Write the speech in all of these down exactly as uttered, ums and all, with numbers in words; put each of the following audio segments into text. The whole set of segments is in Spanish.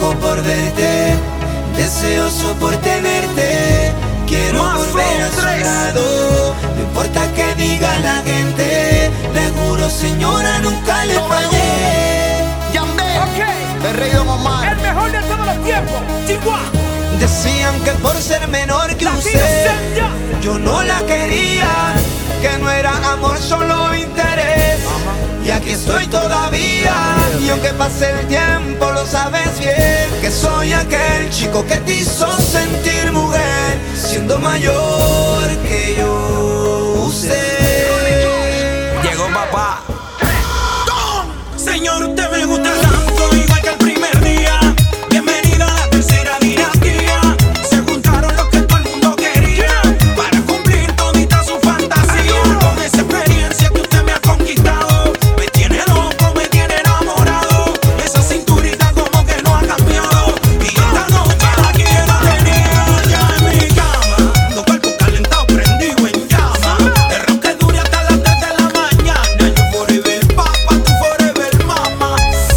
loco por verte, deseoso por tenerte. Quiero volver a su lado, no importa que diga la gente. Le juro, señora, nunca le fallé. Yandel, Ok. el rey Don Omar. El mejor de todos los tiempos, Chihuahua. Decían que por ser menor que usted yo no la quería, que no era amor, solo interés. Y aquí estoy todavía, y aunque pase el tiempo lo sabes bien, que soy aquel chico que te hizo sentir mujer, siendo mayor que yo. Usted llegó papá. Señor, usted me gusta tanto, igual que el primer día. Bienvenido a la tercera dinastía. Se juntaron los que todo el mundo quería para cumplir todita su fantasía. Con esa experiencia que usted me ha conquistado, me tiene loco, me tiene enamorado. Esa cinturita como que no ha cambiado, y esta noche la quiero tener allá en mi cama. Dos cuerpos calentados, prendido en llama. El rock que dure hasta las tres de la mañana. Yo forever papa, tú forever mama.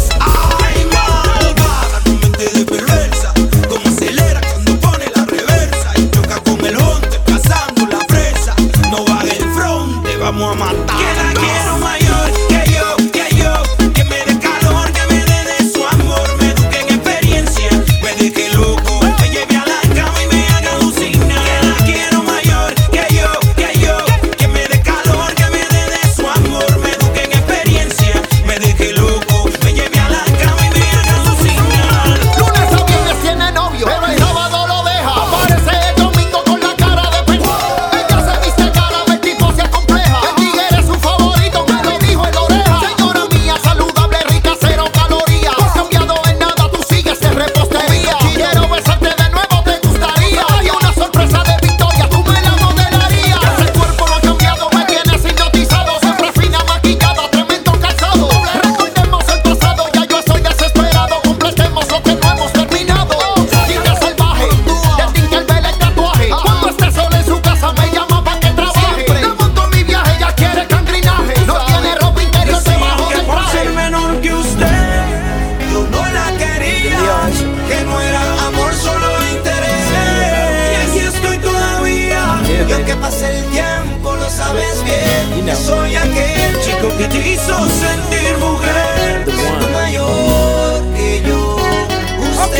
Ay, malvada, tu mente de perversa, como acelera cuando pone la reversa y choca con el honte, pasando la fresa. No va del fronte, vamos a matar. Que la quiero mayor que yo, que yo, que me dé calor, que me dé de su amor, me eduque en experiencia, me deje loco, me lleve a la cama y me haga alucinar. Que la quiero mayor que yo, que yo, que me dé calor, que me dé de su amor, me eduque en experiencia, me deje loco, me lleve a la cama y me haga alucinar. Lunes a viernes tiene novio, pero el sábado lo deja. Aparece el domingo con la cara de pendejo. Ella se viste cara, el tipo se acompleja. El tigre es su favorito, me lo dijo en la oreja. Señora mía, saludable, rica, cero calorías. No has cambiado en nada, tú sigues de repostería. Quiero besarte de nuevo, te gustaría. Hay una sorpresa de victoria, tú me la modelarías. Ese cuerpo no ha cambiado, me tienes hipnotizado. Siempre fina, maquillada, tremendo calzado. Recordemos el pasado, ya yo estoy desesperado. Completemos lo que no hemos terminado. Chica salvaje, del Tinkerbell el tatuaje. Cuando esté sola en su casa me llama pa' que trabaje. Le monto mi viaje, ya quiere cangrinaje. No tiene ropa interior debajo Que del por ser traje. menor que usted, yo no la quería, que no era amor, solo interés. y aquí estoy todavía. Y aunque pase el tiempo lo sabes bien, que soy aquel chico Que te hizo sentir mujer. siendo mayor que yo. Ok.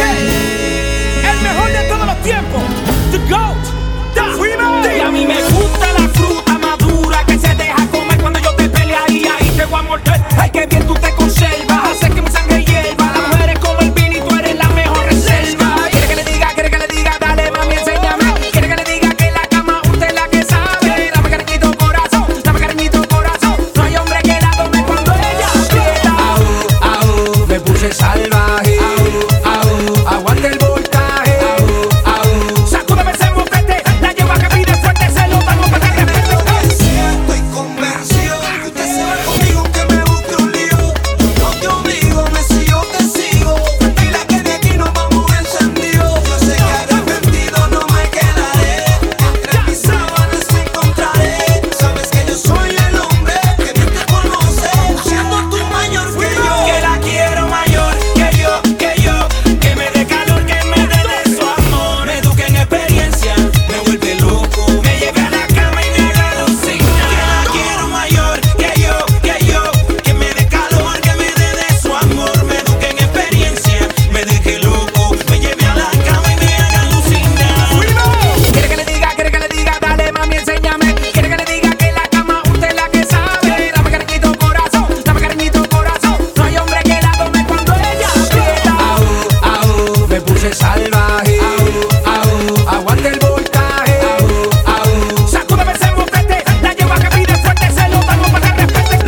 Usted El mejor de todos los tiempos, The GOAT, Da Y a mí me gusta la fruta madura que se deja comer cuando yo te pelearía y te voy a morder. Ay, que bien tú te conservas, hace que mi sangre hierva. Las mujeres como el vino y tú eres la mejor reserva. Quiere que le diga, quiere que le diga, dale mami, enséñame. Quiere que le diga que la cama usted es la que sabe. Dame cariñito corazón, dame cariñito corazón. No hay hombre que la tome cuando ella aprieta. Au, au, me puse salvaje. Au, au, aguante el voltaje. Au, au, sacúdeme ese mofete, la llevo a que pide fuerte, se lo damos para que respete. estoy convencido que usted se va conmigo aunque me busque un lío. Yo no te obligo, me sigo, te sigo. Tranquila que de aquí nos vamos encendidos. Yo sé que arrepentido no me quedaré. Entre mis sábanas me encontraré. Sabes que yo soy el hombre que bien te conoce, siendo tú mayor que yo. Que la quiero mayor que yo, que yo, que me dé calor, que me dé de su amor, me eduque en experiencia, me vuelve loco, me lleve a la cama y me haga alucinar. Que la quiero mayor que yo, que yo, que me dé calor, que me dé de su amor, me eduque en experiencia, me deje loco, me lleve a la cama y me haga alucinar. Quiere que le diga, quiere que le diga, dale mami, enséñame. Quiere que le diga que la cama usted es la que sabe. Dame cariñito corazón, dame cariñito corazón. No hay hombre que la tome cuando ella aprieta. Au, au, me puse salvaje. Au, au, aguante el voltaje. Au, au, sacúdeme ese mofete, la llevo a que pide fuerte, se lo damos para que respete.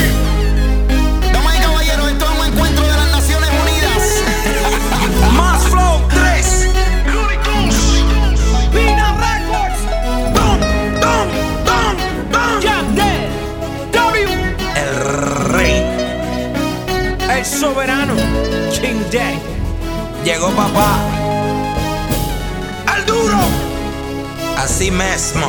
Damas y caballeros, esto es un encuentro de las Naciones Unidas. Más Flow tres. Pina Records, Dum, dum, dum, dum. Yandel, W, El rey. el soberano, King Day. Llegó papá. Al duro. Así mismo.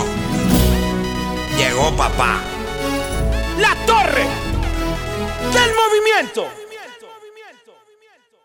Llegó papá. La torre del movimiento.